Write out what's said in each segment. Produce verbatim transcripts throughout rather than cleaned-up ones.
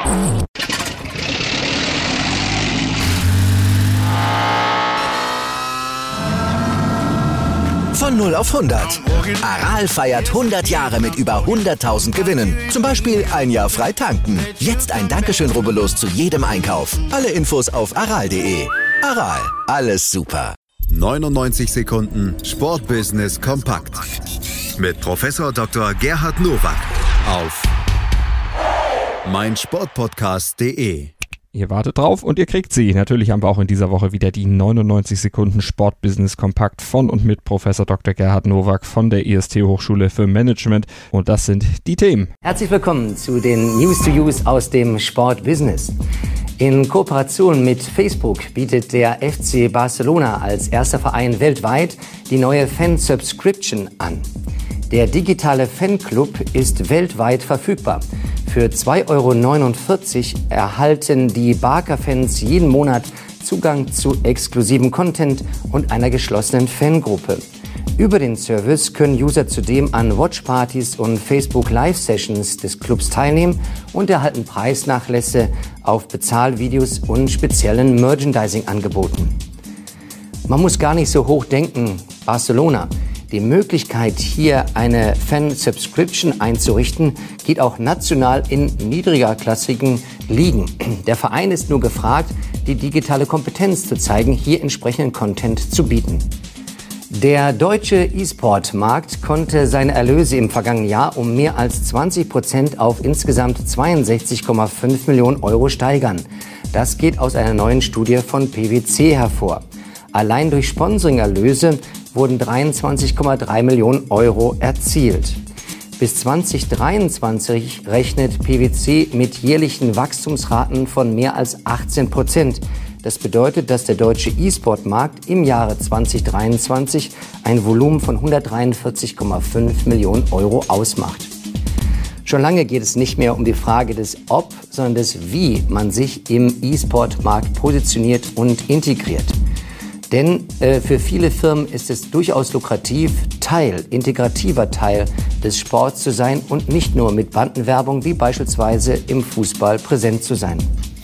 Von null auf hundert. Aral feiert hundert Jahre mit über hunderttausend Gewinnen. Zum Beispiel ein Jahr frei tanken. Jetzt ein Dankeschön, rubbellos zu jedem Einkauf. Alle Infos auf aral punkt de. Aral, alles super. neunundneunzig Sekunden Sportbusiness kompakt. Mit Professor Doktor Gerhard Nowak auf meinsportpodcast punkt de. Ihr wartet drauf und ihr kriegt sie. Natürlich haben wir auch in dieser Woche wieder die neunundneunzig Sekunden Sportbusiness kompakt von und mit Professor Doktor Gerhard Nowak von der I S T Hochschule für Management. Und das sind die Themen. Herzlich willkommen zu den News to Use aus dem Sportbusiness. In Kooperation mit Facebook bietet der F C Barcelona als erster Verein weltweit die neue Fan-Subscription an. Der digitale Fanclub ist weltweit verfügbar. Für zwei Euro neunundvierzig erhalten die Barca-Fans jeden Monat Zugang zu exklusivem Content und einer geschlossenen Fangruppe. Über den Service können User zudem an Watchpartys und Facebook-Live-Sessions des Clubs teilnehmen und erhalten Preisnachlässe auf Bezahlvideos und speziellen Merchandising-Angeboten. Man muss gar nicht so hoch denken. Barcelona. Die Möglichkeit, hier eine Fan-Subscription einzurichten, geht auch national in niedrigerklassigen Ligen. Der Verein ist nur gefragt, die digitale Kompetenz zu zeigen, hier entsprechenden Content zu bieten. Der deutsche E-Sport-Markt konnte seine Erlöse im vergangenen Jahr um mehr als zwanzig Prozent auf insgesamt zweiundsechzig Komma fünf Millionen Euro steigern. Das geht aus einer neuen Studie von P W C hervor. Allein durch Sponsoring-Erlöse wurden dreiundzwanzig Komma drei Millionen Euro erzielt. Bis zwanzig dreiundzwanzig rechnet P W C mit jährlichen Wachstumsraten von mehr als achtzehn Prozent. Das bedeutet, dass der deutsche E-Sport-Markt im Jahre zwanzig dreiundzwanzig ein Volumen von hundertdreiundvierzig Komma fünf Millionen Euro ausmacht. Schon lange geht es nicht mehr um die Frage des Ob, sondern des Wie man sich im E-Sport-Markt positioniert und integriert. Denn äh, für viele Firmen ist es durchaus lukrativ, Teil, integrativer Teil des Sports zu sein und nicht nur mit Bandenwerbung wie beispielsweise im Fußball präsent zu sein.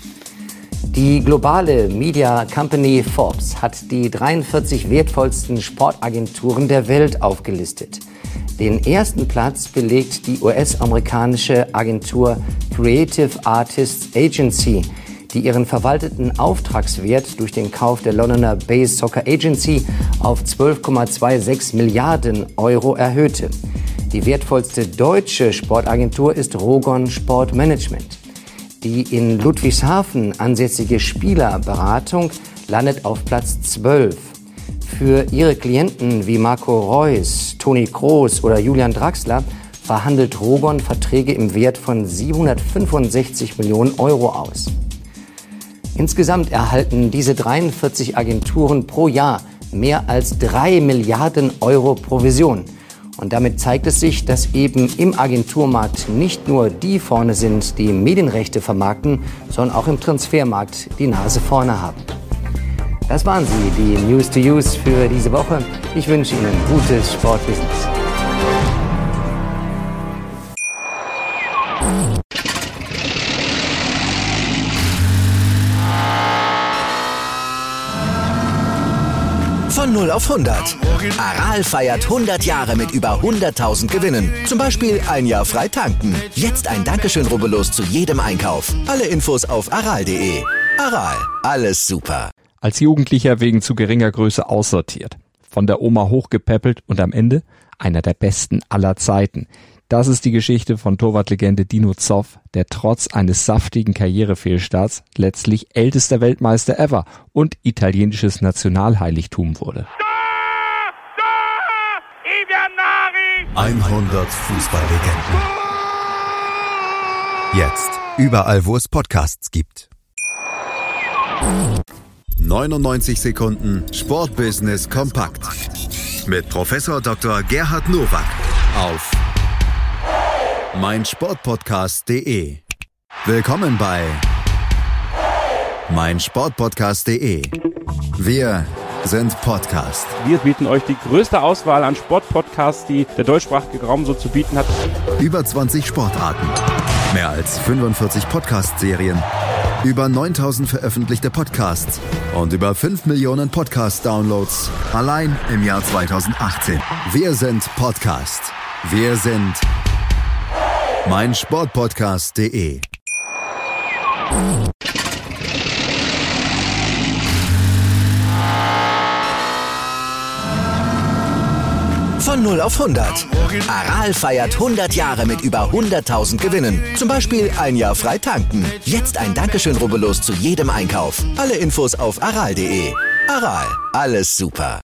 Die globale Media Company Forbes hat die dreiundvierzig wertvollsten Sportagenturen der Welt aufgelistet. Den ersten Platz belegt die U S-amerikanische Agentur Creative Artists Agency, die ihren verwalteten Auftragswert durch den Kauf der Londoner Base Soccer Agency auf zwölf Komma sechsundzwanzig Milliarden Euro erhöhte. Die wertvollste deutsche Sportagentur ist Rogon Sportmanagement. Die in Ludwigshafen ansässige Spielerberatung landet auf Platz zwölf. Für ihre Klienten wie Marco Reus, Toni Kroos oder Julian Draxler verhandelt Rogon Verträge im Wert von siebenhundertfünfundsechzig Millionen Euro aus. Insgesamt erhalten diese dreiundvierzig Agenturen pro Jahr mehr als drei Milliarden Euro Provision. Und damit zeigt es sich, dass eben im Agenturmarkt nicht nur die vorne sind, die Medienrechte vermarkten, sondern auch im Transfermarkt die Nase vorne haben. Das waren sie, die News to Use für diese Woche. Ich wünsche Ihnen gutes Sportbusiness. Von null auf hundert. Aral feiert hundert Jahre mit über hunderttausend Gewinnen. Zum Beispiel ein Jahr frei tanken. Jetzt ein Dankeschön, rubbellos zu jedem Einkauf. Alle Infos auf aral punkt de. Aral, alles super. Als Jugendlicher wegen zu geringer Größe aussortiert. Von der Oma hochgepäppelt und am Ende einer der besten aller Zeiten. Das ist die Geschichte von Torwartlegende Dino Zoff, der trotz eines saftigen Karrierefehlstarts letztlich ältester Weltmeister ever und italienisches Nationalheiligtum wurde. hundert Fußballlegenden. Jetzt überall, wo es Podcasts gibt. neunundneunzig Sekunden Sportbusiness kompakt. Mit Professor Doktor Gerhard Nowak auf meinsportpodcast punkt de. Willkommen bei meinsportpodcast punkt de. Wir sind Podcast. Wir bieten euch die größte Auswahl an Sportpodcasts, die der deutschsprachige Raum so zu bieten hat. Über zwanzig Sportarten, Mehr als fünfundvierzig Podcast-Serien, über neuntausend veröffentlichte Podcasts und über fünf Millionen Podcast-Downloads allein im Jahr zweitausendachtzehn. Wir sind Podcast. Wir sind meinsportpodcast punkt de. Von null auf hundert. Aral feiert hundert Jahre mit über hunderttausend Gewinnen. Zum Beispiel ein Jahr frei tanken. Jetzt ein Dankeschön, rubbellos zu jedem Einkauf. Alle Infos auf aral punkt de. Aral, alles super.